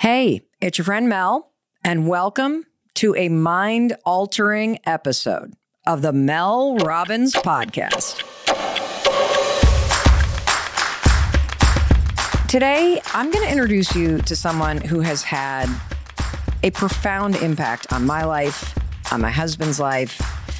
Hey, it's your friend Mel, and welcome to a mind-altering episode of the Mel Robbins Podcast. Today, I'm going to introduce you to someone who has had a profound impact on my life, on my husband's life.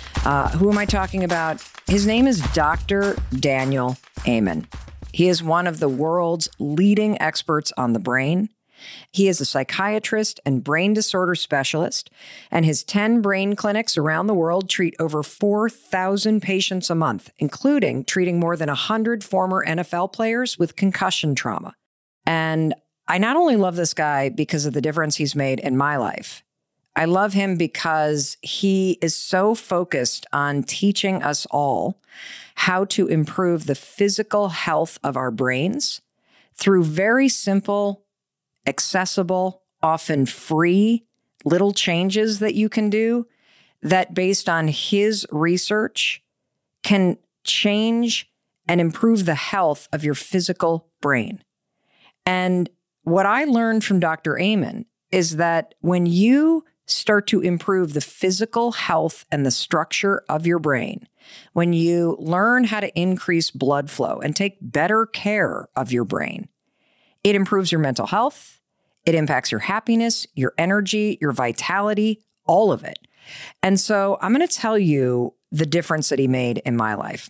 Who am I talking about? His name is Dr. Daniel Amen. He is one of the world's leading experts on the brain. He is a psychiatrist and brain disorder specialist, and his 10 brain clinics around the world treat over 4,000 patients a month, including treating more than 100 former NFL players with concussion trauma. And I not only love this guy because of the difference he's made in my life, I love him because he is so focused on teaching us all how to improve the physical health of our brains through very simple, accessible, often free little changes that you can do that, based on his research, can change and improve the health of your physical brain. And what I learned from Dr. Amen is that when you start to improve the physical health and the structure of your brain, when you learn how to increase blood flow and take better care of your brain, it improves your mental health. It impacts your happiness, your energy, your vitality, all of it. And so I'm going to tell you the difference that he made in my life.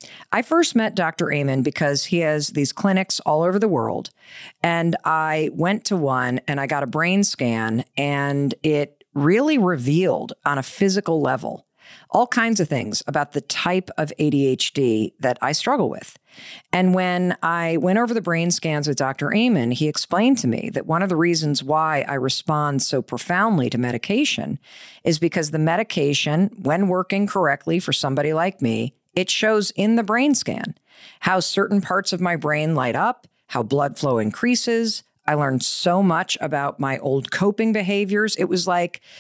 I first met Dr. Amen because he has these clinics all over the world. And I went to one and I got a brain scan, and it really revealed on a physical level all kinds of things about the type of ADHD that I struggle with. And when I went over the brain scans with Dr. Amen, he explained to me that one of the reasons why I respond so profoundly to medication is because the medication, when working correctly for somebody like me, it shows in the brain scan how certain parts of my brain light up, how blood flow increases. I learned so much about my old coping behaviors. It was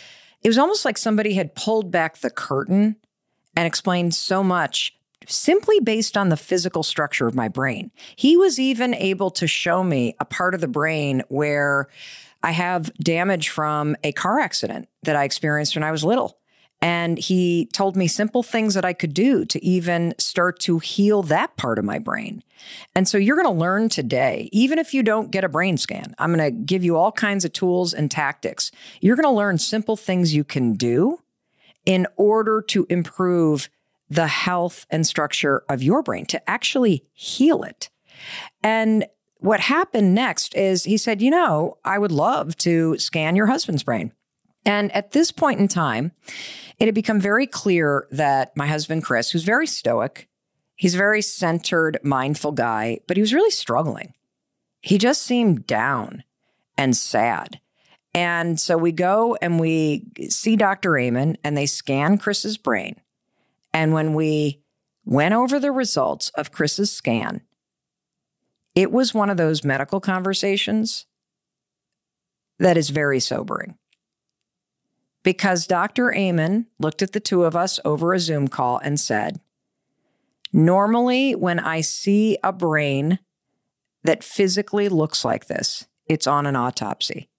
almost like somebody had pulled back the curtain and explained so much simply based on the physical structure of my brain. He was even able to show me a part of the brain where I have damage from a car accident that I experienced when I was little. And he told me simple things that I could do to even start to heal that part of my brain. And so you're going to learn today, even if you don't get a brain scan, I'm going to give you all kinds of tools and tactics. You're going to learn simple things you can do in order to improve the health and structure of your brain, to actually heal it. And what happened next is he said, I would love to scan your husband's brain. And at this point in time, it had become very clear that my husband, Chris, who's very stoic, he's a very centered, mindful guy, but he was really struggling. He just seemed down and sad. And so we go and we see Dr. Amen, and they scan Chris's brain. And when we went over the results of Chris's scan, it was one of those medical conversations that is very sobering. Because Dr. Amen looked at the two of us over a Zoom call and said, normally when I see a brain that physically looks like this, it's on an autopsy.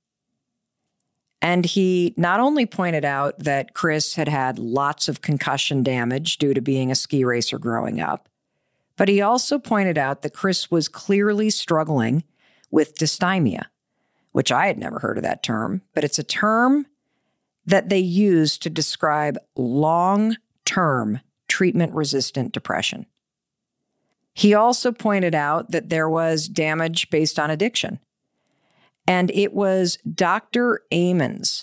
And he not only pointed out that Chris had had lots of concussion damage due to being a ski racer growing up, but he also pointed out that Chris was clearly struggling with dysthymia, which I had never heard of that term, but it's a term that they use to describe long-term treatment-resistant depression. He also pointed out that there was damage based on addiction. And it was Dr. Amen's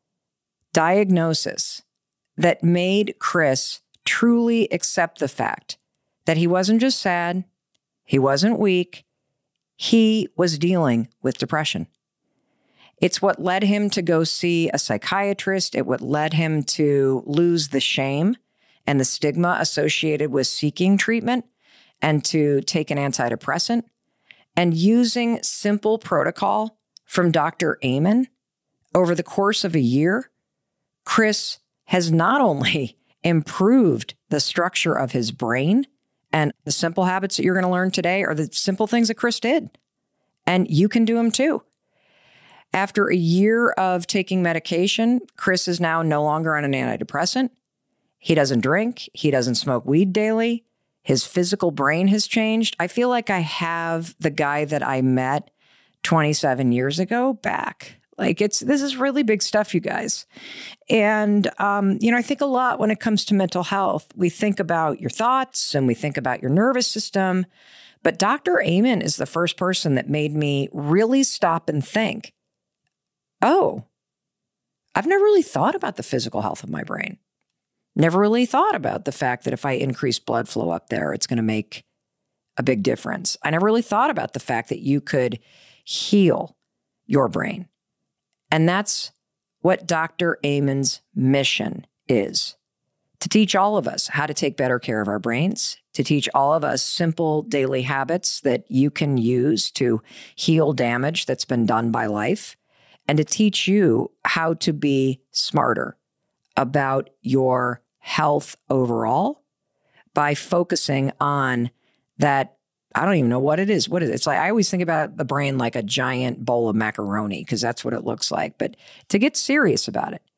diagnosis that made Chris truly accept the fact that he wasn't just sad, he wasn't weak, he was dealing with depression. It's what led him to go see a psychiatrist. It what led him to lose the shame and the stigma associated with seeking treatment and to take an antidepressant. And using simple protocol from Dr. Amen over the course of a year, Chris has not only improved the structure of his brain, and the simple habits that you're going to learn today are the simple things that Chris did. And you can do them too. After a year of taking medication, Chris is now no longer on an antidepressant. He doesn't drink. He doesn't smoke weed daily. His physical brain has changed. I feel like I have the guy that I met 27 years ago back. Like this is really big stuff, you guys. And, I think a lot when it comes to mental health, we think about your thoughts and we think about your nervous system. But Dr. Amen is the first person that made me really stop and think, oh, I've never really thought about the physical health of my brain. Never really thought about the fact that if I increase blood flow up there, it's going to make a big difference. I never really thought about the fact that you could heal your brain. And that's what Dr. Amen's mission is, to teach all of us how to take better care of our brains, to teach all of us simple daily habits that you can use to heal damage that's been done by life, and to teach you how to be smarter about your health overall by focusing on that. I don't even know what it is. What is it? It's like, I always think about the brain like a giant bowl of macaroni because that's what it looks like. But to get serious about it,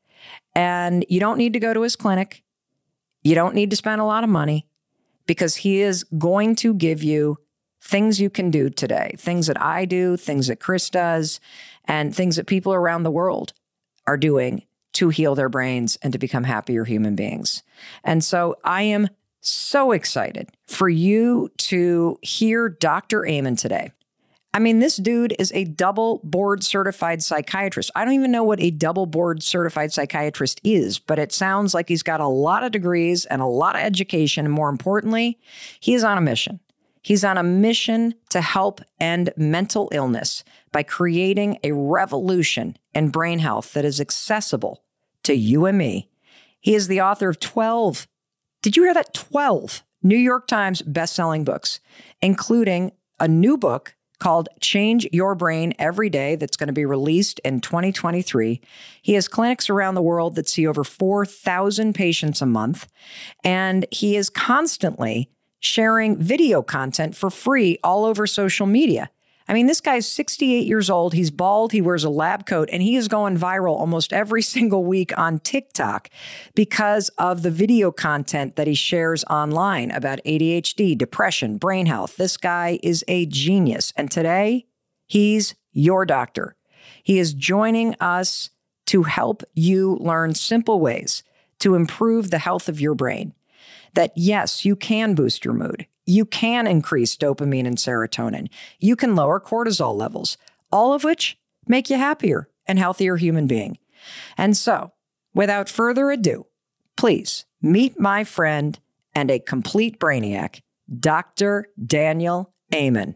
and you don't need to go to his clinic. You don't need to spend a lot of money because he is going to give you things you can do today, things that I do, things that Chris does, and things that people around the world are doing to heal their brains and to become happier human beings. And so I am so excited for you to hear Dr. Amen today. I mean, this dude is a double board certified psychiatrist. I don't even know what a double board certified psychiatrist is, but it sounds like he's got a lot of degrees and a lot of education. And more importantly, he is on a mission. He's on a mission to help end mental illness by creating a revolution in brain health that is accessible to you and me. He is the author of 12, did you hear that? 12 New York Times bestselling books, including a new book called Change Your Brain Every Day that's going to be released in 2023. He has clinics around the world that see over 4,000 patients a month, and he is constantly sharing video content for free all over social media. I mean, this guy's 68 years old. He's bald. He wears a lab coat, and he is going viral almost every single week on TikTok because of the video content that he shares online about ADHD, depression, brain health. This guy is a genius. And today, he's your doctor. He is joining us to help you learn simple ways to improve the health of your brain. That yes, you can boost your mood. You can increase dopamine and serotonin. You can lower cortisol levels, all of which make you happier and healthier human being. And so, without further ado, please meet my friend and a complete brainiac, Dr. Daniel Amen.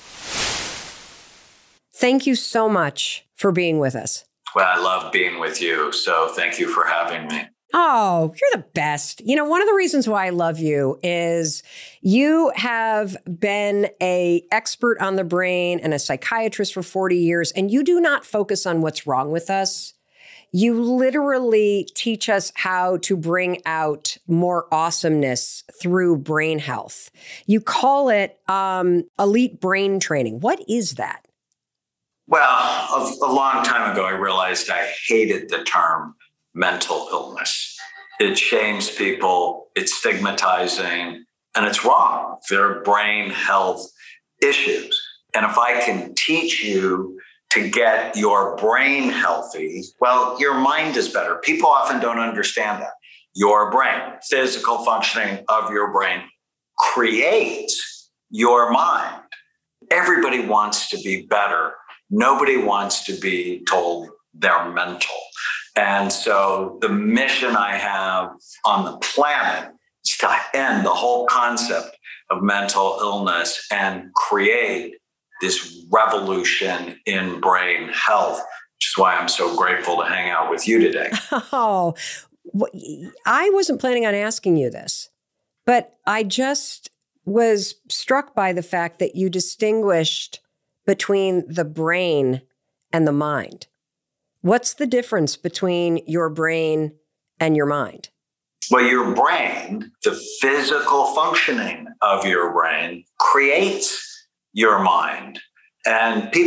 Thank you so much for being with us. Well, I love being with you, so thank you for having me. Oh, you're the best. You know, one of the reasons why I love you is you have been an expert on the brain and a psychiatrist for 40 years, and you do not focus on what's wrong with us. You literally teach us how to bring out more awesomeness through brain health. You call it elite brain training. What is that? Well, a long time ago, I realized I hated the term mental illness. It shames people, it's stigmatizing, and it's wrong. They're brain health issues. And if I can teach you to get your brain healthy, well, your mind is better. People often don't understand that. Your brain, physical functioning of your brain, creates your mind. Everybody wants to be better. Nobody wants to be told they're mental. And so the mission I have on the planet is to end the whole concept of mental illness and create this revolution in brain health, which is why I'm so grateful to hang out with you today. Oh, I wasn't planning on asking you this, but I just was struck by the fact that you distinguished between the brain and the mind. What's the difference between your brain and your mind? Well, your brain, the physical functioning of your brain, creates your mind. And people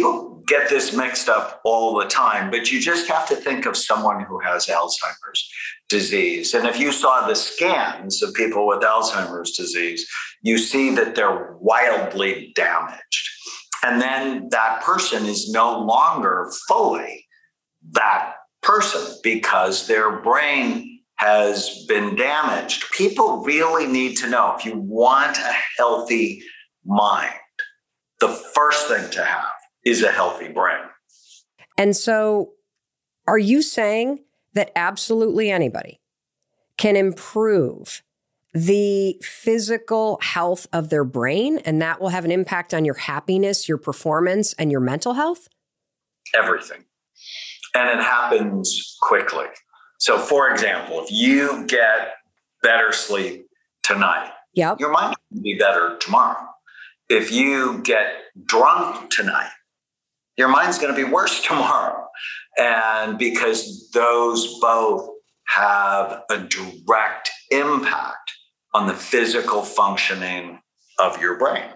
get this mixed up all the time, but you just have to think of someone who has Alzheimer's disease. And if you saw the scans of people with Alzheimer's disease, you see that they're wildly damaged. And then that person is no longer fully that person because their brain has been damaged. People really need to know, if you want a healthy mind, the first thing to have is a healthy brain. And so are you saying that absolutely anybody can improve the physical health of their brain, and that will have an impact on your happiness, your performance, and your mental health? Everything. And it happens quickly. So, for example, if you get better sleep tonight, your mind will be better tomorrow. If you get drunk tonight, your mind's going to be worse tomorrow. And because those both have a direct impact on the physical functioning of your brain.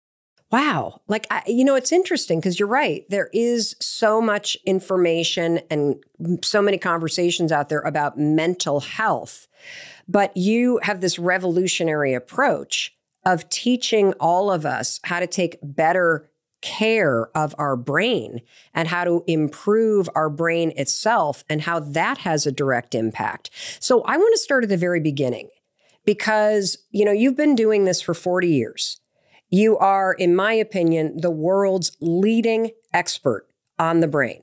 Wow. It's interesting because you're right. There is so much information and so many conversations out there about mental health, but you have this revolutionary approach of teaching all of us how to take better care of our brain and how to improve our brain itself and how that has a direct impact. So I want to start at the very beginning because, you've been doing this for 40 years. You are, in my opinion, the world's leading expert on the brain.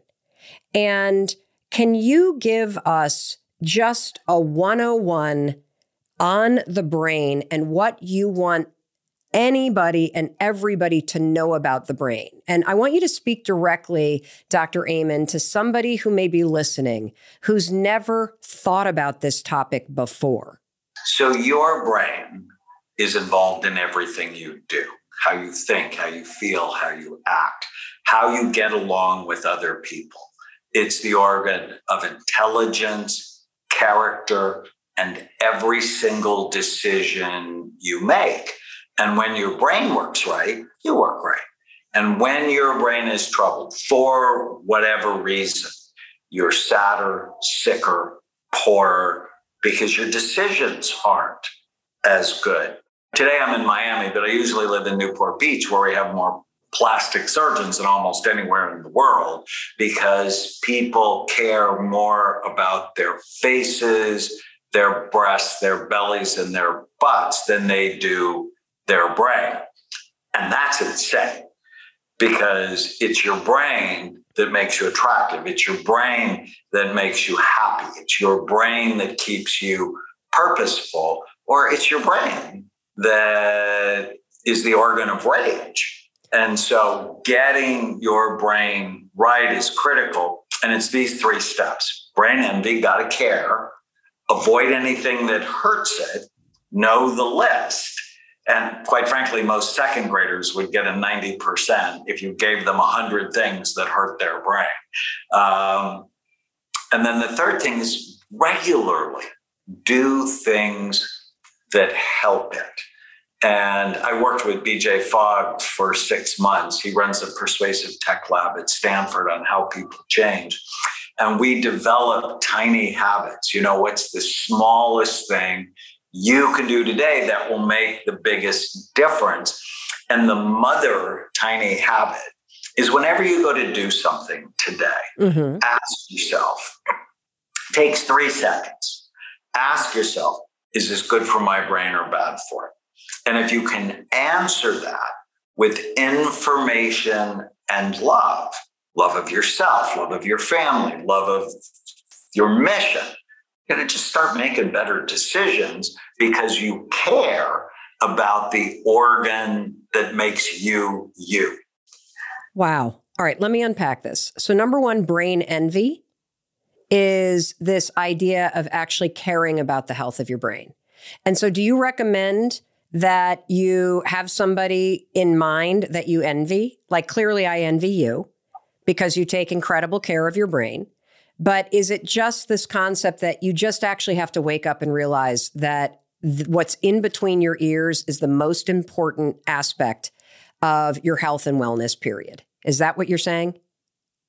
And can you give us just a 101 on the brain and what you want anybody and everybody to know about the brain? And I want you to speak directly, Dr. Amen, to somebody who may be listening who's never thought about this topic before. So your brain is involved in everything you do, how you think, how you feel, how you act, how you get along with other people. It's the organ of intelligence, character, and every single decision you make. And when your brain works right, you work right. And when your brain is troubled for whatever reason, you're sadder, sicker, poorer, because your decisions aren't as good. Today I'm in Miami, but I usually live in Newport Beach, where we have more plastic surgeons than almost anywhere in the world, because people care more about their faces, their breasts, their bellies, and their butts than they do their brain. And that's insane, because it's your brain that makes you attractive. It's your brain that makes you happy. It's your brain that keeps you purposeful, or it's your brain that is the organ of rage. And so getting your brain right is critical. And it's these 3 steps. Brain envy, got to care. Avoid anything that hurts it. Know the list. And quite frankly, most second graders would get a 90% if you gave them 100 things that hurt their brain. And then the third thing is regularly do things that help it. And I worked with BJ Fogg for 6 months. He runs a persuasive tech lab at Stanford on how people change. And we develop tiny habits. What's the smallest thing you can do today that will make the biggest difference? And the mother tiny habit is whenever you go to do something today, ask yourself, takes 3 seconds. Ask yourself, is this good for my brain or bad for it? And if you can answer that with information and love of yourself, love of your family, love of your mission, you're going to just start making better decisions because you care about the organ that makes you, you. Wow. All right, let me unpack this. So number 1, brain envy is this idea of actually caring about the health of your brain. And so do you recommend that you have somebody in mind that you envy? Like, clearly I envy you because you take incredible care of your brain. But is it just this concept that you just actually have to wake up and realize that what's in between your ears is the most important aspect of your health and wellness, period? Is that what you're saying?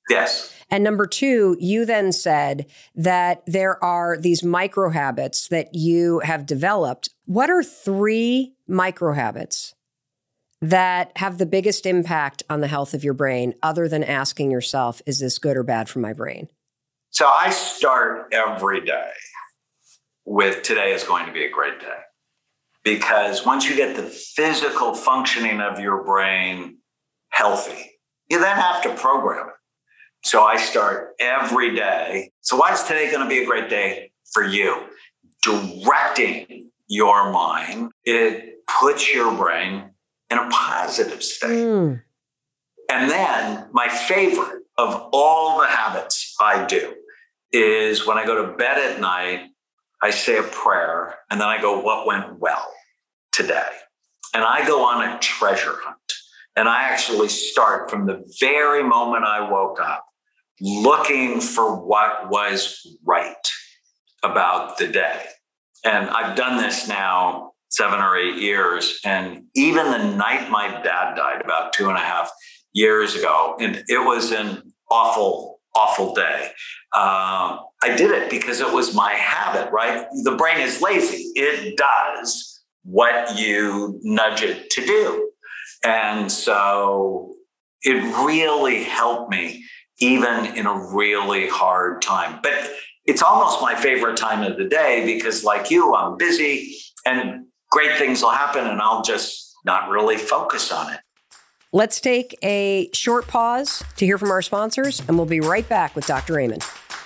Yes. And number two, you then said that there are these micro habits that you have developed. What are 3 micro habits that have the biggest impact on the health of your brain, other than asking yourself, is this good or bad for my brain? So I start every day with today is going to be a great day. Because once you get the physical functioning of your brain healthy, you then have to program it. So I start every day. So why is today going to be a great day for you? Directing your mind, it puts your brain in a positive state. And then my favorite of all the habits I do is when I go to bed at night, I say a prayer, and then I go, what went well today? And I go on a treasure hunt. And I actually start from the very moment I woke up looking for what was right about the day. And I've done this now 7 or 8 years. And even the night my dad died about 2.5 years ago, and it was an awful, awful day. I did it because it was my habit, right? The brain is lazy. It does what you nudge it to do. And so it really helped me, even in a really hard time. But it's almost my favorite time of the day because, like you, I'm busy and great things will happen and I'll just not really focus on it. Let's take a short pause to hear from our sponsors, and we'll be right back with Dr. Amen.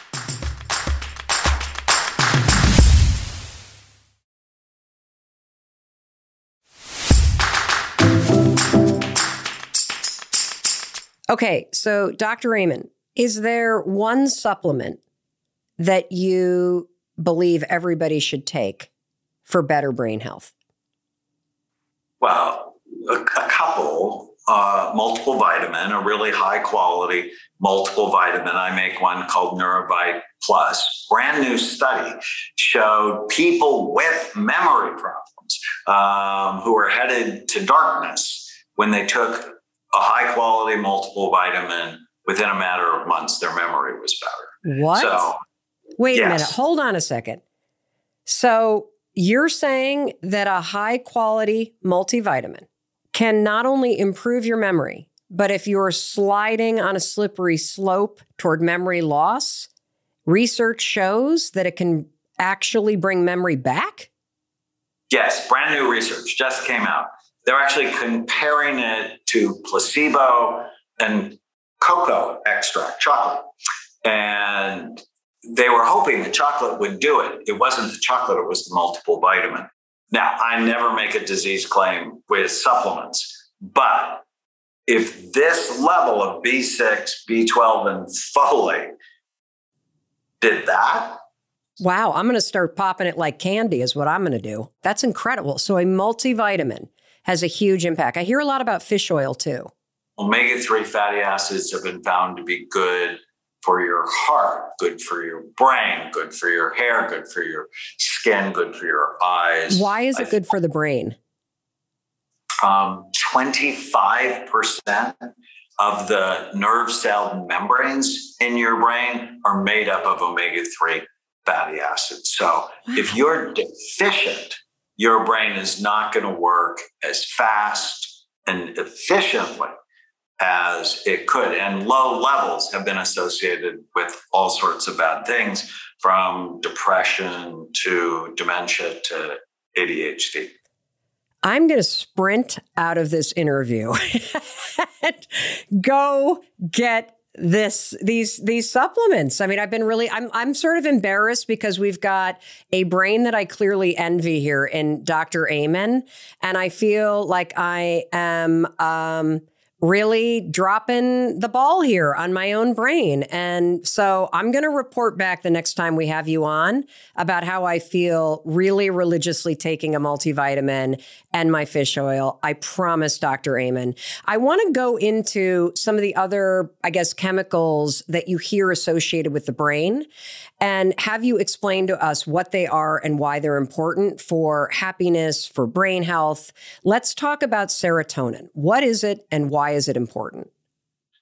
Okay, so Dr. Amen, is there one supplement that you believe everybody should take for better brain health? Well, a couple. Multiple vitamin, a really high quality multiple vitamin. I make one called Neurovite Plus. Brand new study showed people with memory problems who were headed to darkness when they took a high quality multiple vitamin, within a matter of months, their memory was better. What? So, wait a minute. Hold on a second. So you're saying that a high quality multivitamin can not only improve your memory, but if you're sliding on a slippery slope toward memory loss, research shows that it can actually bring memory back? Yes, brand new research just came out. They're actually comparing it to placebo and cocoa extract, chocolate. And they were hoping the chocolate would do it. It wasn't the chocolate, it was the multiple vitamin. Now, I never make a disease claim with supplements, but if this level of B6, B12, and folate did that. Wow, I'm going to start popping it like candy is what I'm going to do. That's incredible. So a multivitamin has a huge impact. I hear a lot about fish oil too. Omega-3 fatty acids have been found to be good for your heart, good for your brain, good for your hair, good for your skin, good for your eyes. Why is it good for the brain? 25% of the nerve cell membranes in your brain are made up of omega-3 fatty acids. So if you're deficient, your brain is not going to work as fast and efficiently as it could. And low levels have been associated with all sorts of bad things, from depression to dementia to ADHD. I'm going to sprint out of this interview and go get these supplements. I mean, I'm sort of embarrassed because we've got a brain that I clearly envy here in Dr. Amen. And I feel like I am really dropping the ball here on my own brain. And so I'm going to report back the next time we have you on about how I feel really religiously taking a multivitamin and my fish oil. I promise, Dr. Amen. I want to go into some of the other, I guess, chemicals that you hear associated with the brain and have you explain to us what they are and why they're important for happiness, for brain health. Let's talk about serotonin. What is it and why is it important?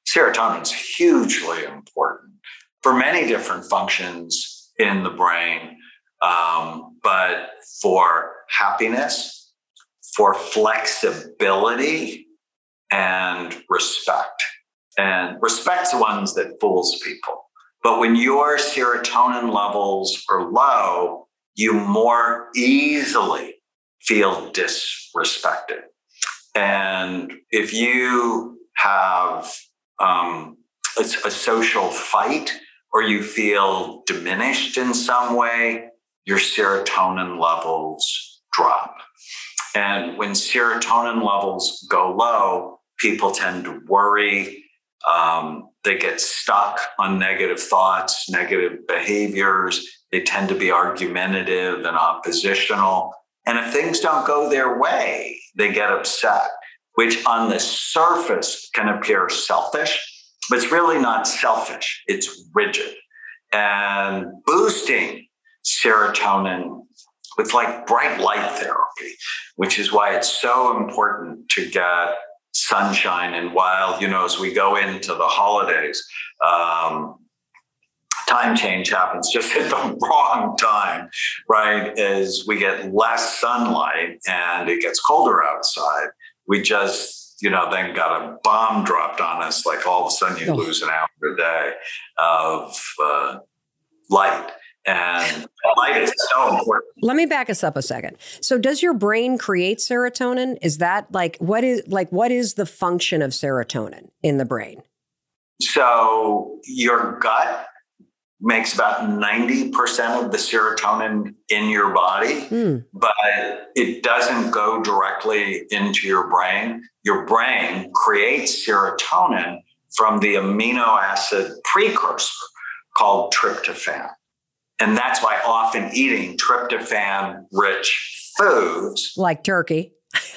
serotonin is hugely important for many different functions in the brain, but for happiness, for flexibility, and respect. And respect's the ones that fools people. But when your serotonin levels are low, you more easily feel disrespected. And if you have a social fight or you feel diminished in some way, your serotonin levels drop. And when serotonin levels go low, people tend to worry. They get stuck on negative thoughts, negative behaviors. They tend to be argumentative and oppositional. And if things don't go their way, they get upset, which on the surface can appear selfish, but it's really not selfish. It's rigid. And boosting serotonin with like bright light therapy, which is why it's so important to get sunshine. And while, as we go into the holidays, time change happens just at the wrong time, right? As we get less sunlight and it gets colder outside, we just, then got a bomb dropped on us. Like all of a sudden you lose an hour a day of light. And light is so important. Let me back us up a second. So does your brain create serotonin? Is that what is the function of serotonin in the brain? So your gut makes about 90% of the serotonin in your body, but it doesn't go directly into your brain. Your brain creates serotonin from the amino acid precursor called tryptophan. And that's why often eating tryptophan-rich foods like turkey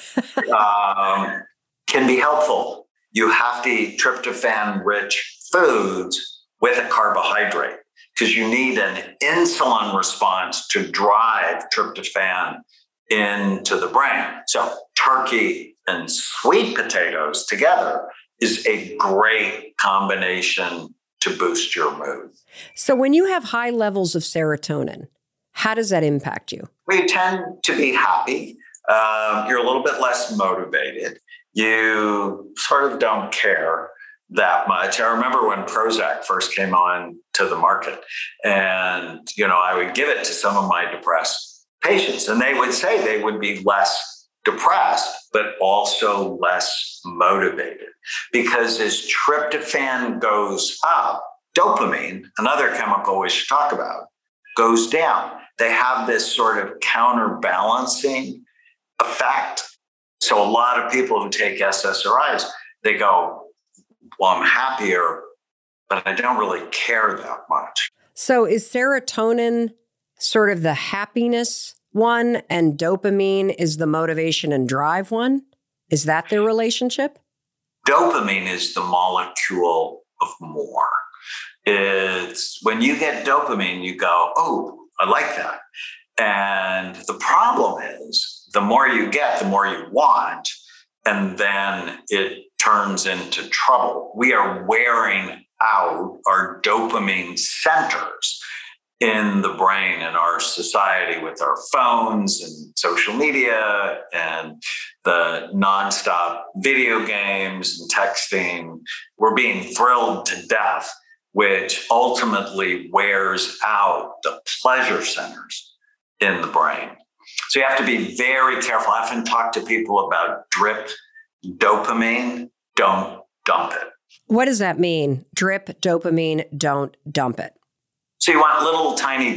can be helpful. You have to eat tryptophan-rich foods with a carbohydrate because you need an insulin response to drive tryptophan into the brain. So turkey and sweet potatoes together is a great combination to boost your mood. So when you have high levels of serotonin, how does that impact you? You tend to be happy. You're a little bit less motivated. You sort of don't care that much. I remember when Prozac first came on to the market and, I would give it to some of my depressed patients and they would say they would be less depressed, but also less motivated because as tryptophan goes up, dopamine, another chemical we should talk about, goes down. They have this sort of counterbalancing effect. So a lot of people who take SSRIs, they go, well, I'm happier, but I don't really care that much. So is serotonin sort of the happiness one and dopamine is the motivation and drive one? Is that their relationship? Dopamine is the molecule of more. It's when you get dopamine, you go, oh, I like that. And the problem is the more you get, the more you want. And then it turns into trouble. We are wearing out our dopamine centers in the brain in our society with our phones and social media and the nonstop video games and texting. We're being thrilled to death, which ultimately wears out the pleasure centers in the brain. So you have to be very careful. I often talk to people about drip dopamine, don't dump it. What does that mean? Drip dopamine, don't dump it. So you want little tiny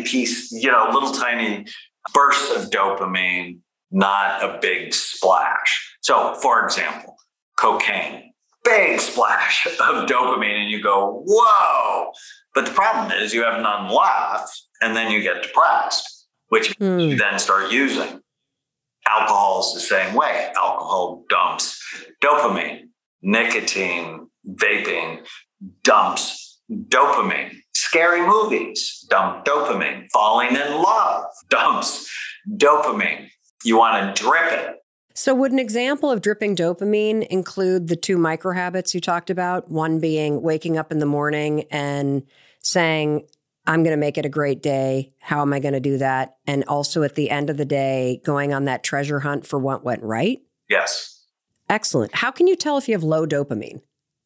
bursts of dopamine, not a big splash. So for example, cocaine, big splash of dopamine and you go, whoa. But the problem is you have none left and then you get depressed, which you then start using. Alcohol is the same way. Alcohol dumps dopamine. Nicotine, vaping dumps dopamine. Scary movies dump dopamine. Falling in love dumps dopamine. You want to drip it. So would an example of dripping dopamine include the two micro habits you talked about? One being waking up in the morning and saying, I'm going to make it a great day. How am I going to do that? And also at the end of the day, going on that treasure hunt for what went right? Yes. Excellent. How can you tell if you have low dopamine?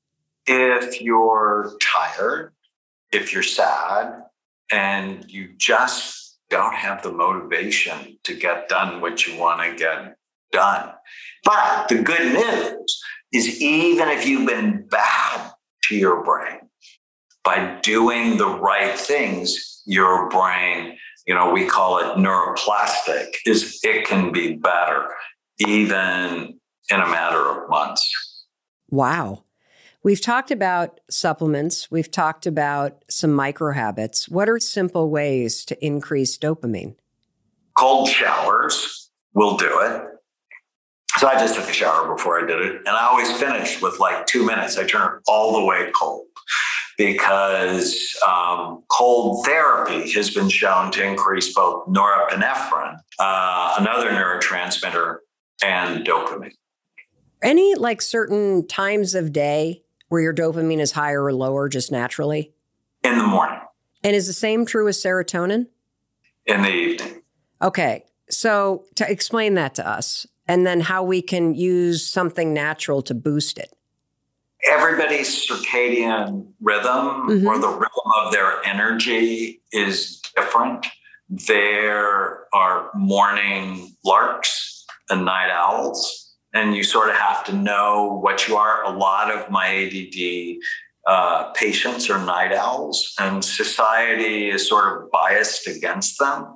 If you're tired, if you're sad, and you just don't have the motivation to get done what you want to get done. But the good news is even if you've been bad to your brain, by doing the right things, your brain, we call it neuroplastic, it can be better even in a matter of months. Wow. We've talked about supplements. We've talked about some micro habits. What are simple ways to increase dopamine? Cold showers will do it. So I just took a shower before I did it. And I always finish with 2 minutes. I turn it all the way cold because cold therapy has been shown to increase both norepinephrine, another neurotransmitter, and dopamine. Any certain times of day where your dopamine is higher or lower just naturally? In the morning. And is the same true as serotonin? In the evening. Okay. So to explain that to us, and then how we can use something natural to boost it. Everybody's circadian rhythm or the rhythm of their energy is different. There are morning larks and night owls, and you sort of have to know what you are. A lot of my ADD patients are night owls, and society is sort of biased against them,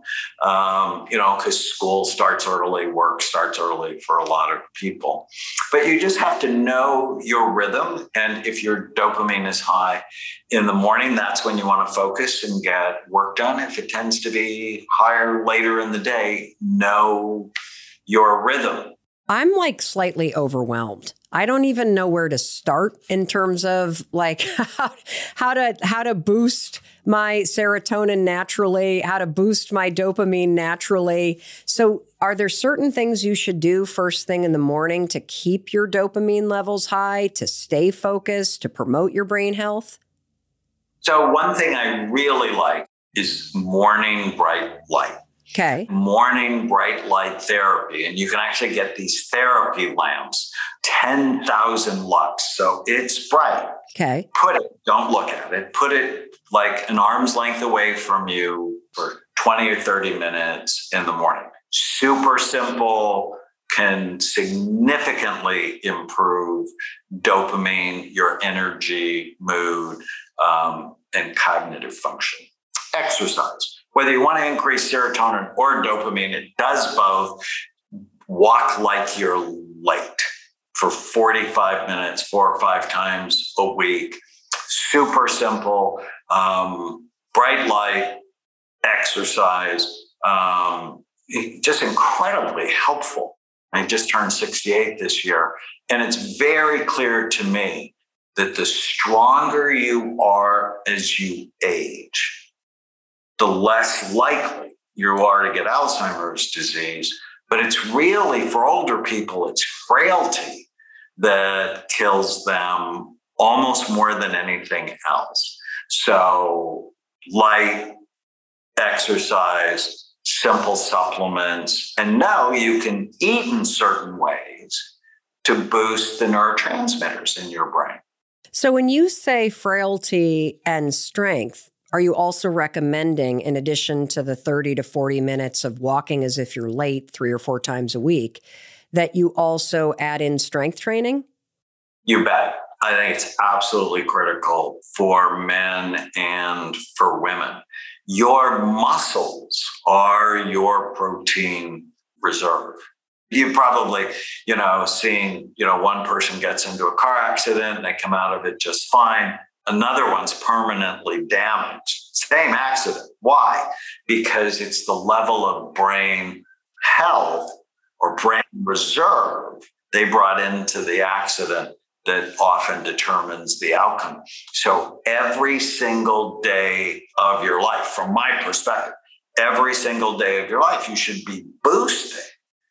because school starts early, work starts early for a lot of people. But you just have to know your rhythm. And if your dopamine is high in the morning, that's when you want to focus and get work done. If it tends to be higher later in the day, know your rhythm. I'm slightly overwhelmed. I don't even know where to start in terms of how to boost my serotonin naturally, how to boost my dopamine naturally. So are there certain things you should do first thing in the morning to keep your dopamine levels high, to stay focused, to promote your brain health? So one thing I really like is morning bright light. Okay. Morning bright light therapy. And you can actually get these therapy lamps, 10,000 lux. So it's bright. Okay. Don't look at it. Put it an arm's length away from you for 20 or 30 minutes in the morning. Super simple, can significantly improve dopamine, your energy, mood, and cognitive function. Exercise. Whether you want to increase serotonin or dopamine, it does both. Walk like you're late for 45 minutes, 4 or 5 times a week. Super simple, bright light, exercise, just incredibly helpful. I just turned 68 this year, and it's very clear to me that the stronger you are as you age, the less likely you are to get Alzheimer's disease. But it's really, for older people, it's frailty that kills them almost more than anything else. So light, exercise, simple supplements, and now you can eat in certain ways to boost the neurotransmitters in your brain. So when you say frailty and strength, are you also recommending, in addition to the 30 to 40 minutes of walking as if you're late 3 or 4 times a week, that you also add in strength training? You bet. I think it's absolutely critical for men and for women. Your muscles are your protein reserve. You've probably, seen, one person gets into a car accident and they come out of it just fine. Another one's permanently damaged. Same accident. Why? Because it's the level of brain health or brain reserve they brought into the accident that often determines the outcome. So every single day of your life, from my perspective, every single day of your life, you should be boosting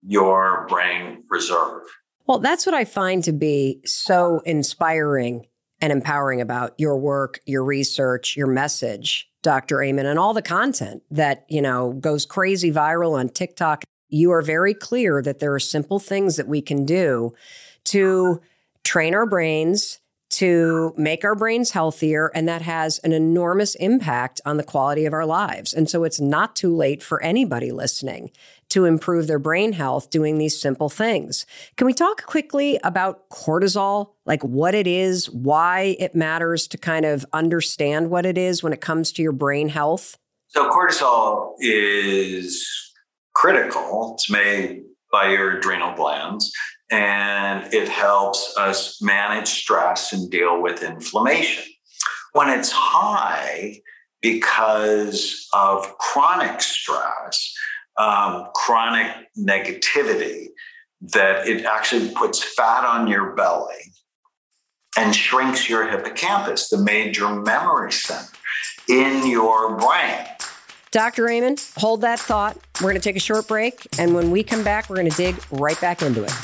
your brain reserve. Well, that's what I find to be so inspiring and empowering about your work, your research, your message, Dr. Amen, and all the content that, goes crazy viral on TikTok. You are very clear that there are simple things that we can do to train our brains, to make our brains healthier, and that has an enormous impact on the quality of our lives. And so it's not too late for anybody listening to improve their brain health doing these simple things. Can we talk quickly about cortisol, like what it is, why it matters to kind of understand what it is when it comes to your brain health? So cortisol is critical. It's made by your adrenal glands, and it helps us manage stress and deal with inflammation. When it's high because of chronic stress, chronic negativity, that it actually puts fat on your belly and shrinks your hippocampus, the major memory center in your brain. Dr. Amen, hold that thought. We're going to take a short break, and when we come back, we're going to dig right back into it.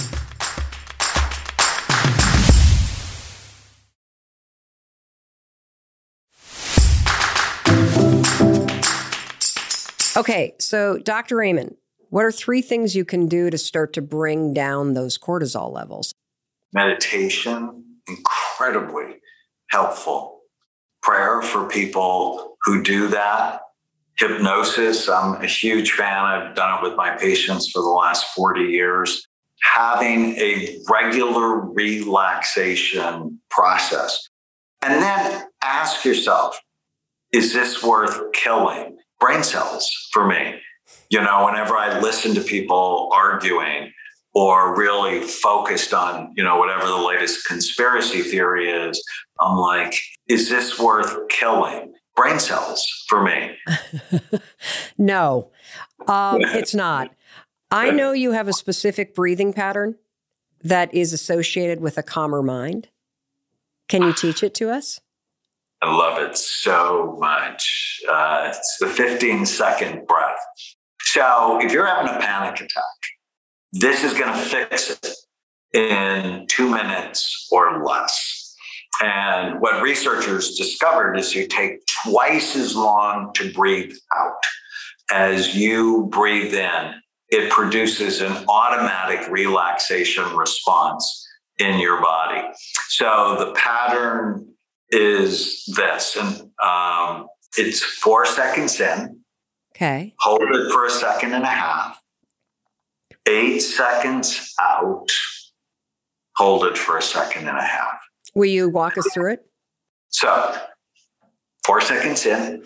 Okay, so Dr. Amen, what are 3 things you can do to start to bring down those cortisol levels? Meditation, incredibly helpful. Prayer for people who do that. Hypnosis, I'm a huge fan. I've done it with my patients for the last 40 years. Having a regular relaxation process. And then ask yourself, is this worth killing brain cells for me? Whenever I listen to people arguing or really focused on, whatever the latest conspiracy theory is, I'm like, is this worth killing brain cells for me? No, it's not. I know you have a specific breathing pattern that is associated with a calmer mind. Can you teach it to us? I love it so much. It's the 15-second breath. So if you're having a panic attack, this is going to fix it in 2 minutes or less. And what researchers discovered is you take twice as long to breathe out as you breathe in. It produces an automatic relaxation response in your body. So the pattern is this, and it's 4 seconds in. Okay. Hold it for 1.5 seconds. 8 seconds out. Hold it for 1.5 seconds. Will you walk us through it? So 4 seconds in.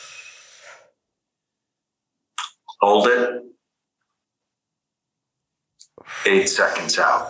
Hold it. 8 seconds out.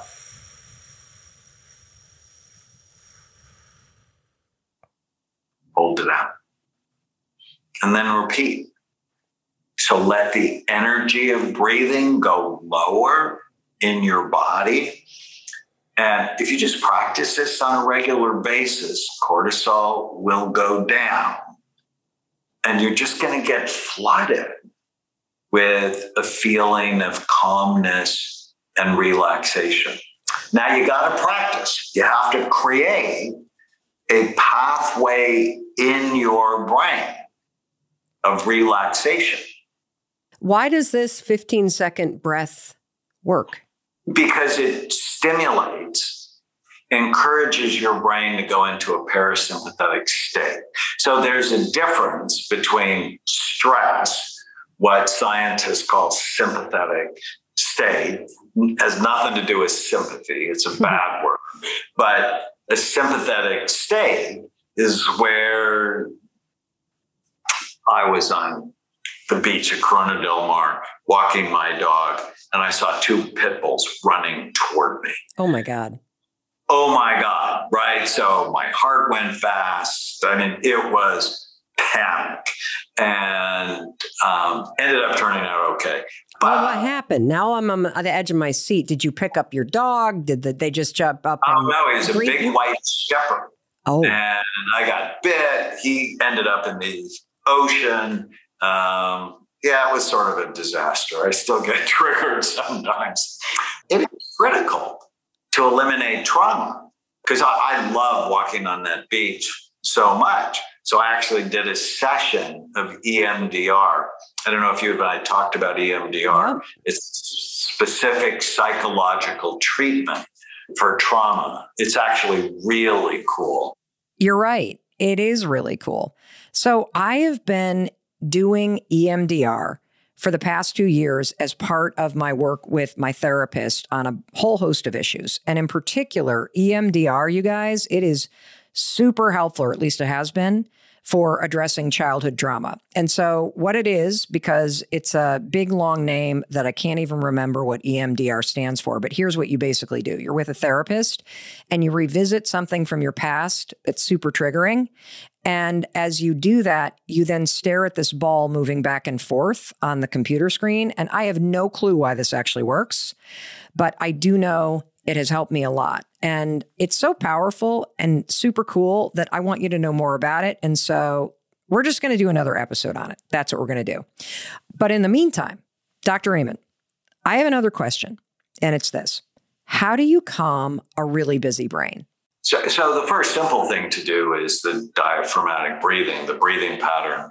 Hold it out. And then repeat. So let the energy of breathing go lower in your body. And if you just practice this on a regular basis, cortisol will go down. And you're just going to get flooded with a feeling of calmness and relaxation. Now you got to practice. You have to create a pathway in your brain of relaxation. Why does this 15-second breath work? Because it stimulates, encourages your brain to go into a parasympathetic state. So there's a difference between stress, what scientists call sympathetic state, has nothing to do with sympathy. It's a bad word. But a sympathetic state is where I was on the beach at Corona del Mar, walking my dog, and I saw 2 pit bulls running toward me. Oh, my God. Oh, my God, right? So my heart went fast. I mean, it was panic, and ended up turning out okay. But well, what happened? Now I'm on the edge of my seat. Did you pick up your dog? Did they just jump up? Oh, no, he was a big white shepherd. Oh. And I got bit. He ended up in the ocean. yeah, it was sort of a disaster. I still get triggered sometimes. It is critical to eliminate trauma because I love walking on that beach so much. So I actually did a session of EMDR. I don't know if you and I talked about EMDR. Yeah. It's specific psychological treatment for trauma. It's actually really cool. You're right. It is really cool. So I have been doing EMDR for the past 2 years as part of my work with my therapist on a whole host of issues. And in particular, EMDR, you guys, it is super helpful, or at least it has been, for addressing childhood trauma. And so what it is, because it's a big, long name that I can't even remember what EMDR stands for, but here's what you basically do. You're with a therapist and you revisit something from your past that's super triggering. And as you do that, you then stare at this ball moving back and forth on the computer screen. And I have no clue why this actually works, but I do know it has helped me a lot. And it's so powerful and super cool that I want you to know more about it. And so we're just going to do another episode on it. That's what we're going to do. But in the meantime, Dr. Amen, I have another question, and it's this. How do you calm a really busy brain? So the first simple thing to do is the diaphragmatic breathing, the breathing pattern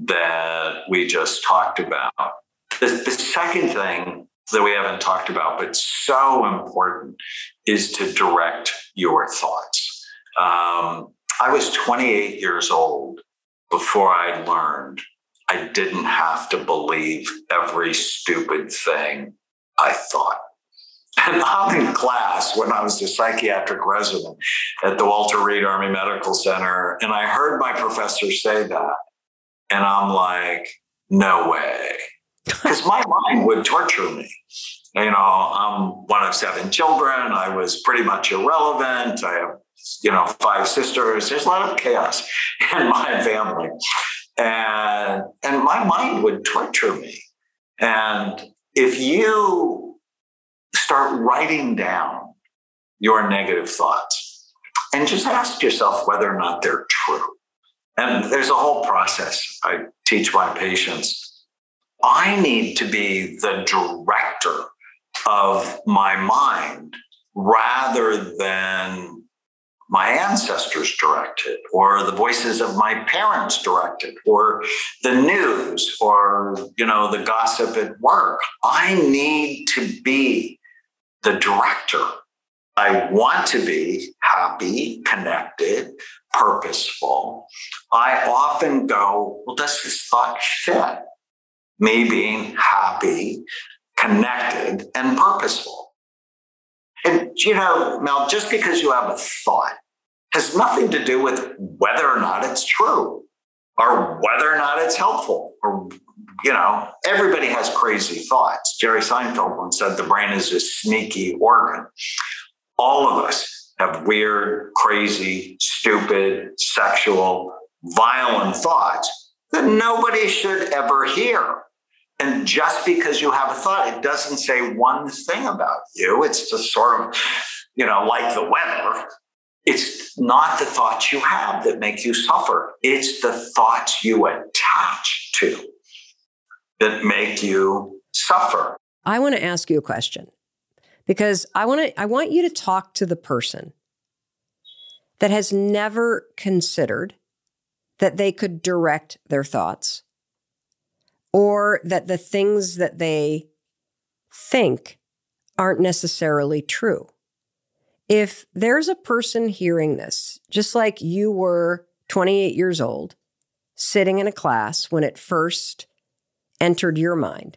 that we just talked about. The second thing that we haven't talked about, but so important, is to direct your thoughts. I was 28 years old before I learned I didn't have to believe every stupid thing I thought. And I'm in class when I was a psychiatric resident at the Walter Reed Army Medical Center, and I heard my professor say that, and I'm like, no way. Because my mind would torture me. You know, I'm one of 7 children. I was pretty much irrelevant. I have, 5 sisters. There's a lot of chaos in my family. And my mind would torture me. And if you start writing down your negative thoughts and just ask yourself whether or not they're true. And there's a whole process I teach my patients. I need to be the director of my mind rather than my ancestors directed, or the voices of my parents directed, or the news, or, the gossip at work. I need to be the director. I want to be happy, connected, purposeful. I often go, well, does this thought fit? Me being happy, connected, and purposeful. And, Mel, just because you have a thought has nothing to do with whether or not it's true or whether or not it's helpful. Or, everybody has crazy thoughts. Jerry Seinfeld once said the brain is a sneaky organ. All of us have weird, crazy, stupid, sexual, violent thoughts that nobody should ever hear. And just because you have a thought, it doesn't say one thing about you. It's just sort of, like the weather. It's not the thoughts you have that make you suffer. It's the thoughts you attach to that make you suffer. I want to ask you a question because I want you to talk to the person that has never considered that they could direct their thoughts, or that the things that they think aren't necessarily true. If there's a person hearing this, just like you were 28 years old, sitting in a class when it first entered your mind,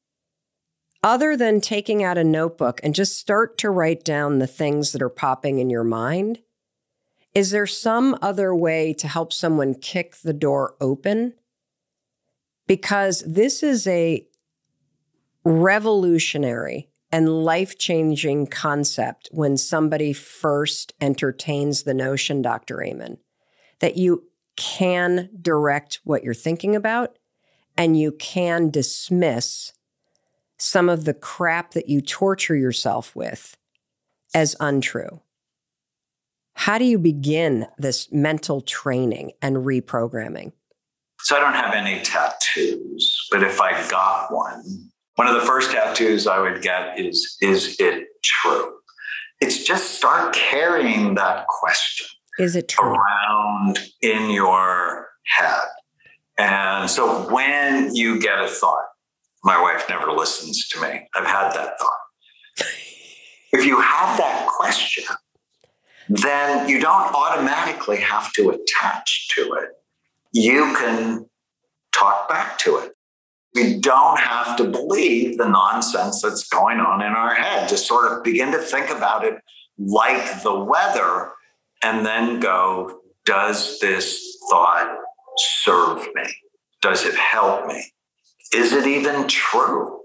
other than taking out a notebook and just start to write down the things that are popping in your mind, is there some other way to help someone kick the door open? Because this is a revolutionary and life-changing concept when somebody first entertains the notion, Dr. Amen, that you can direct what you're thinking about and you can dismiss some of the crap that you torture yourself with as untrue. How do you begin this mental training and reprogramming? So I don't have any tattoos, but if I got one of the first tattoos I would get is it true? It's just start carrying that question. Is it true? Around in your head. And so when you get a thought, my wife never listens to me. I've had that thought. If you have that question, then you don't automatically have to attach to it. You can talk back to it. We don't have to believe the nonsense that's going on in our head. Just sort of begin to think about it like the weather and then go, does this thought serve me? Does it help me? Is it even true?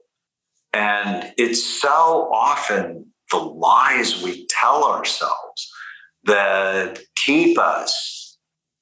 And it's so often the lies we tell ourselves that keep us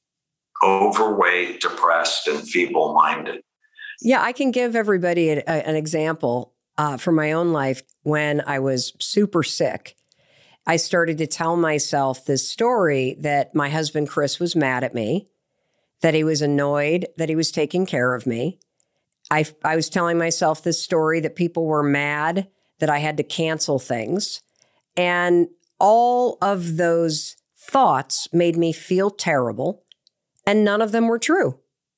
overweight, depressed, and feeble-minded. Yeah, I can give everybody an example from my own life. When I was super sick, I started to tell myself this story that my husband, Chris, was mad at me, that he was annoyed that he was taking care of me. I was telling myself this story that people were mad that I had to cancel things. And all of those thoughts made me feel terrible, and none of them were true.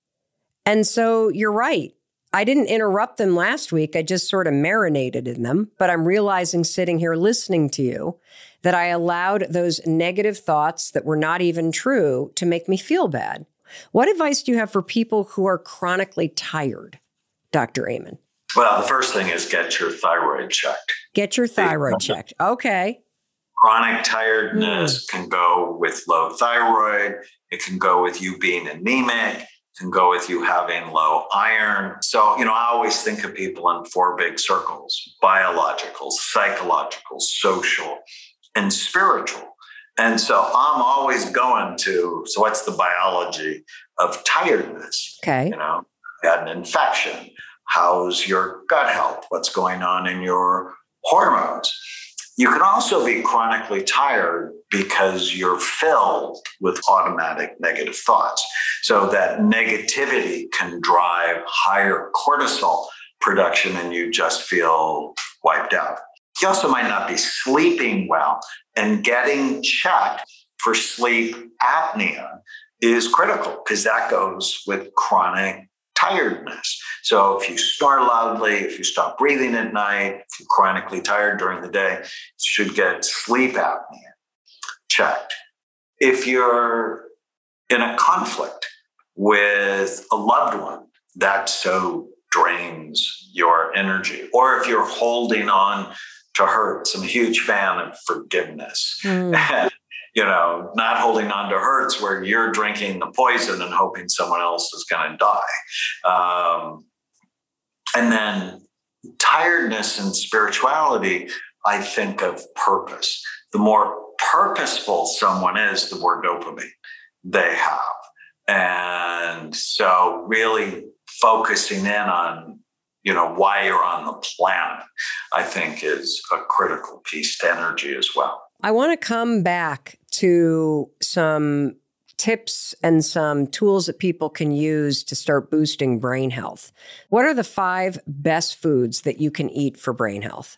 And so you're right. I didn't interrupt them last week. I just sort of marinated in them. But I'm realizing sitting here listening to you that I allowed those negative thoughts that were not even true to make me feel bad. What advice do you have for people who are chronically tired, Dr. Amen? Well, the first thing is get your thyroid checked. Get your thyroid checked. Okay. Chronic tiredness can go with low thyroid. It can go with you being anemic. It can go with you having low iron. So, I always think of people in 4 big circles: biological, psychological, social, and spiritual. And so I'm always going to, so what's the biology of tiredness? Okay. You had an infection. How's your gut health? What's going on in your hormones? You can also be chronically tired because you're filled with automatic negative thoughts. So that negativity can drive higher cortisol production and you just feel wiped out. You also might not be sleeping well, and getting checked for sleep apnea is critical because that goes with chronic tiredness. So if you snore loudly, if you stop breathing at night, if you're chronically tired during the day, you should get sleep apnea checked. If you're in a conflict with a loved one, that so drains your energy. Or if you're holding on to hurts, I'm a huge fan of forgiveness. Not holding on to hurts where you're drinking the poison and hoping someone else is going to die. And then tiredness and spirituality, I think of purpose. The more purposeful someone is, the more dopamine they have. And so really focusing in on, why you're on the planet, I think is a critical piece to energy as well. I want to come back to some tips and some tools that people can use to start boosting brain health. What are the 5 best foods that you can eat for brain health?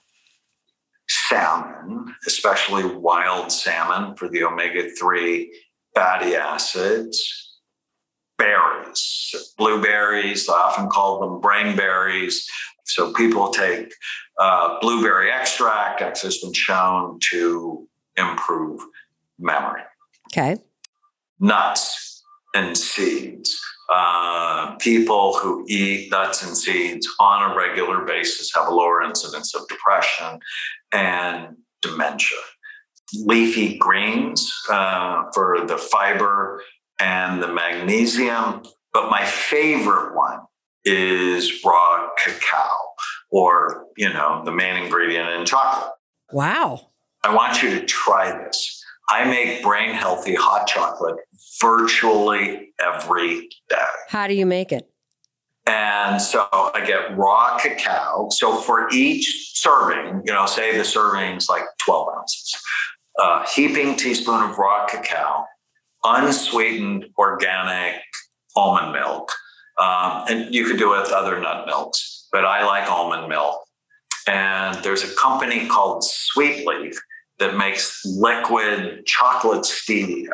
Salmon, especially wild salmon for the omega-3 fatty acids. Berries, blueberries, I often call them brain berries. So people take blueberry extract. That has been shown to improve memory. Okay. Nuts and seeds. People who eat nuts and seeds on a regular basis have a lower incidence of depression and dementia. Leafy greens for the fiber and the magnesium. But my favorite one is raw cacao, or, the main ingredient in chocolate. Wow. I want you to try this. I make brain healthy hot chocolate virtually every day. How do you make it? And so I get raw cacao. So for each serving, say the serving's like 12 ounces, a heaping teaspoon of raw cacao, unsweetened organic almond milk, And you could do it with other nut milks, but I like almond milk. And there's a company called Sweet Leaf that makes liquid chocolate stevia.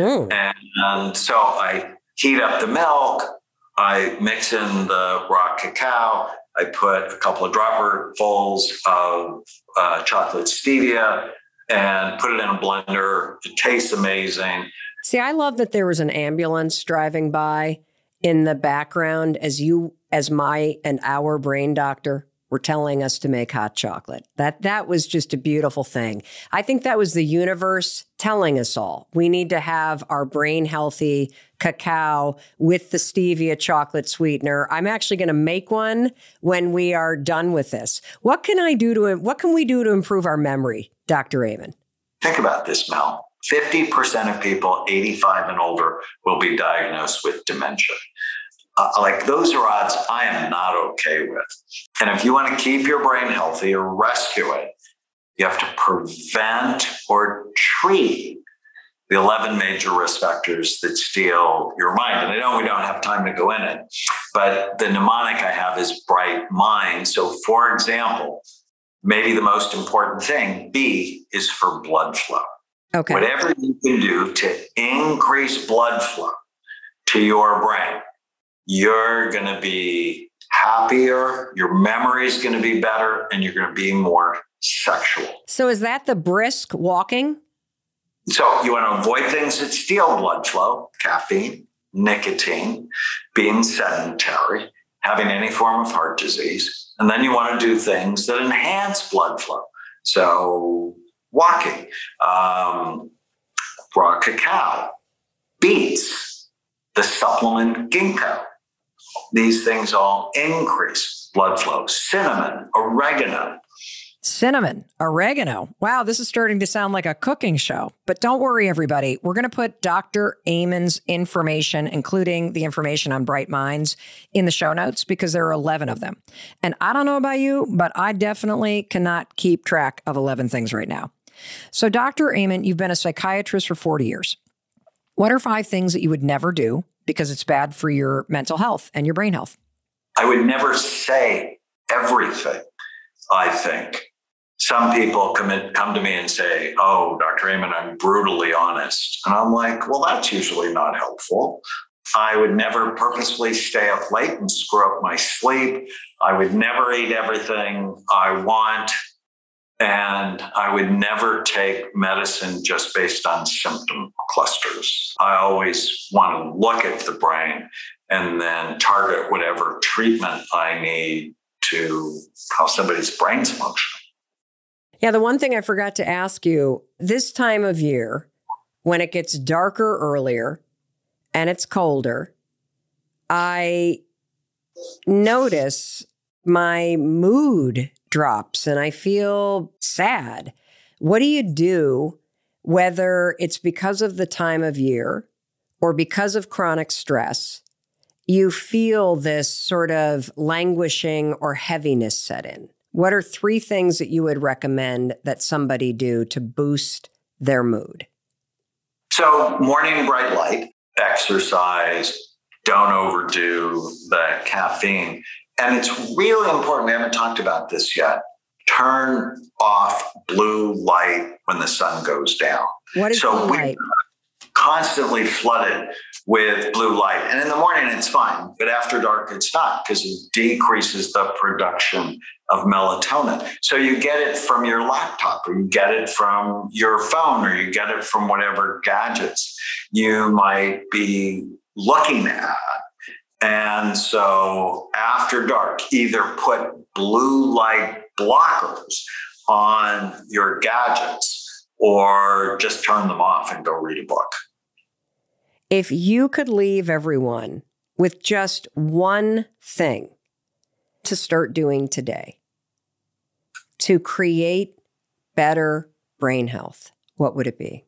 And so I heat up the milk, I mix in the raw cacao, I put a couple of dropperfuls of chocolate stevia and put it in a blender. It tastes amazing. See, I love that there was an ambulance driving by in the background as you, as my and our brain doctor, were telling us to make hot chocolate. That was just a beautiful thing. I think that was the universe telling us all, we need to have our brain healthy cacao with the stevia chocolate sweetener. I'm actually going to make one when we are done with this. What can we do to improve our memory, Dr. Amen? Think about this, Mel. 50% of people 85 and older will be diagnosed with dementia. Like those are odds I am not okay with. And if you want to keep your brain healthy or rescue it, you have to prevent or treat the 11 major risk factors that steal your mind. And I know we don't have time to go in it, but the mnemonic I have is bright mind. So for example, maybe the most important thing, B, is for blood flow. Okay. Whatever you can do to increase blood flow to your brain, you're going to be happier, your memory is going to be better, and you're going to be more sexual. So is that the brisk walking? So you want to avoid things that steal blood flow, caffeine, nicotine, being sedentary, having any form of heart disease. And then you want to do things that enhance blood flow. So walking, raw cacao, beets, the supplement ginkgo. These things all increase blood flow. Cinnamon, oregano. Wow, this is starting to sound like a cooking show. But don't worry, everybody. We're going to put Dr. Amen's information, including the information on Bright Minds, in the show notes because there are 11 of them. And I don't know about you, but I definitely cannot keep track of 11 things right now. So, Dr. Amen, you've been a psychiatrist for 40 years. What are 5 things that you would never do because it's bad for your mental health and your brain health? I would never say everything, I think. Some people come to me and say, oh, Dr. Amen, I'm brutally honest. And I'm like, well, that's usually not helpful. I would never purposefully stay up late and screw up my sleep. I would never eat everything I want. And I would never take medicine just based on symptom clusters. I always want to look at the brain and then target whatever treatment I need to how somebody's brain's functioning. Yeah, the one thing I forgot to ask you, this time of year, when it gets darker earlier and it's colder, I notice my mood drops and I feel sad. What do you do, whether it's because of the time of year or because of chronic stress, you feel this sort of languishing or heaviness set in? What are 3 things that you would recommend that somebody do to boost their mood? So morning bright light, exercise, don't overdo the caffeine. And it's really important, we haven't talked about this yet, turn off blue light when the sun goes down. What is blue light? Constantly flooded with blue light. And in the morning, it's fine. But after dark, it's not because it decreases the production of melatonin. So you get it from your laptop, or you get it from your phone, or you get it from whatever gadgets you might be looking at. And so after dark, either put blue light blockers on your gadgets or just turn them off and go read a book. If you could leave everyone with just one thing to start doing today to create better brain health, what would it be?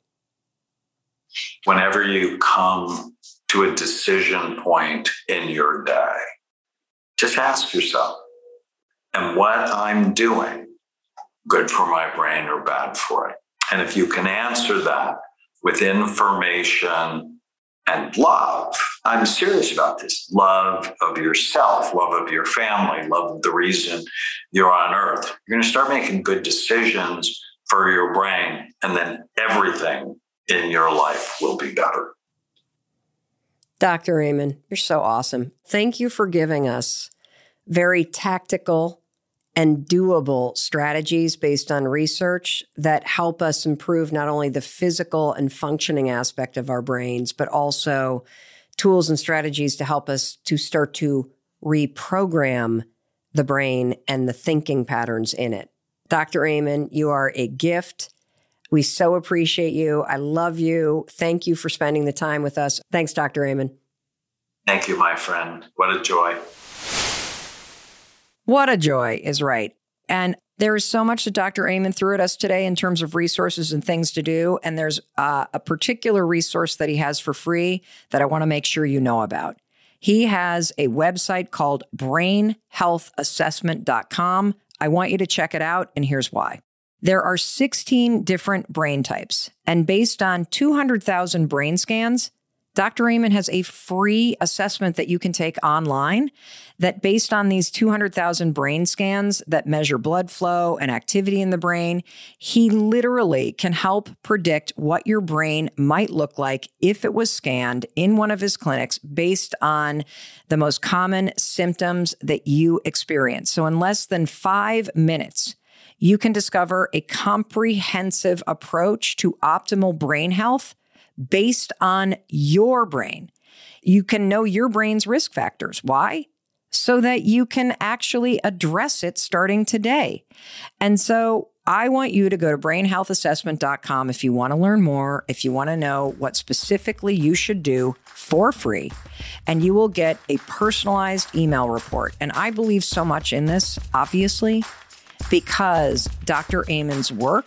Whenever you come to a decision point in your day, just ask yourself, am what I'm doing good for my brain or bad for it? And if you can answer that with information and love. I'm serious about this. Love of yourself, love of your family, love of the reason you're on earth. You're going to start making good decisions for your brain, and then everything in your life will be better. Dr. Amen, you're so awesome. Thank you for giving us very tactical and doable strategies based on research that help us improve not only the physical and functioning aspect of our brains, but also tools and strategies to help us to start to reprogram the brain and the thinking patterns in it. Dr. Amen, you are a gift. We so appreciate you. I love you. Thank you for spending the time with us. Thanks, Dr. Amen. Thank you, my friend. What a joy. What a joy is right. And there is so much that Dr. Amen threw at us today in terms of resources and things to do. And there's a particular resource that he has for free that I want to make sure you know about. He has a website called brainhealthassessment.com. I want you to check it out, and here's why. There are 16 different brain types, and based on 200,000 brain scans, Dr. Amen has a free assessment that you can take online that based on these 200,000 brain scans that measure blood flow and activity in the brain, he literally can help predict what your brain might look like if it was scanned in one of his clinics based on the most common symptoms that you experience. So in less than 5 minutes, you can discover a comprehensive approach to optimal brain health based on your brain. You can know your brain's risk factors. Why? So that you can actually address it starting today. And so I want you to go to brainhealthassessment.com if you want to learn more, if you want to know what specifically you should do for free, and you will get a personalized email report. And I believe so much in this, obviously, because Dr. Amen's work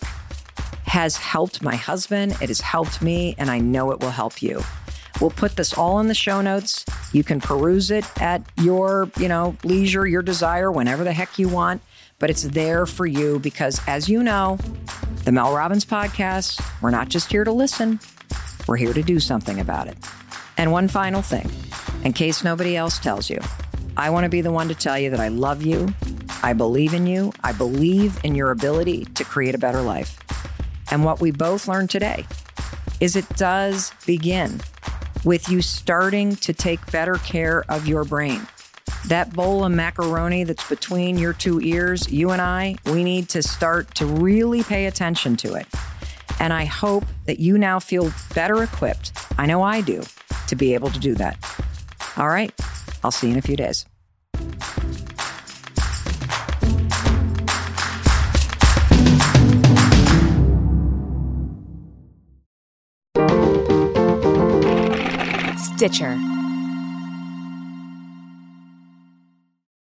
has helped my husband. It has helped me, and I know it will help you. We'll put this all in the show notes. You can peruse it at your, leisure, your desire, whenever the heck you want, but it's there for you because, as you know, the Mel Robbins Podcast, we're not just here to listen. We're here to do something about it. And one final thing, in case nobody else tells you, I want to be the one to tell you that I love you. I believe in you. I believe in your ability to create a better life. And what we both learned today is it does begin with you starting to take better care of your brain. That bowl of macaroni that's between your two ears, you and I, we need to start to really pay attention to it. And I hope that you now feel better equipped, I know I do, to be able to do that. All right, I'll see you in a few days. Stitcher.